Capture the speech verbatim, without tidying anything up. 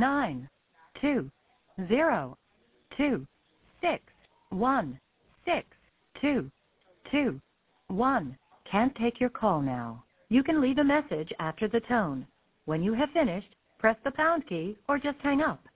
nine two zero two six one six two two one. Can't take your call now. You can leave a message after the tone. When you have finished, press the pound key or just hang up.